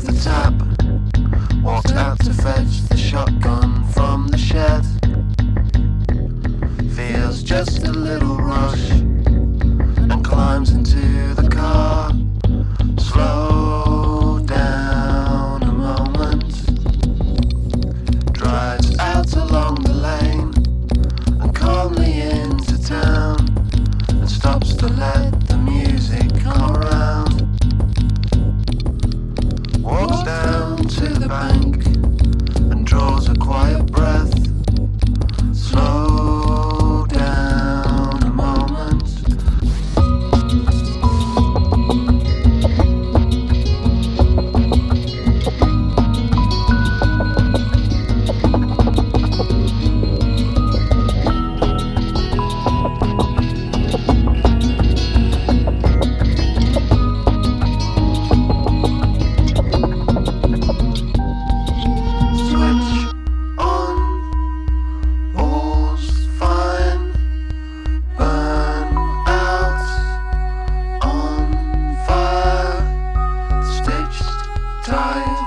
the tap, walks out to fetch the shotgun from the shed. Feels just a little rush and climbs into the car. Slow down a moment, drives out along the lane and calmly into town, and stops to let the music come around. Walks down to the bank and draws a quiet breath. Slow down a moment. Tired.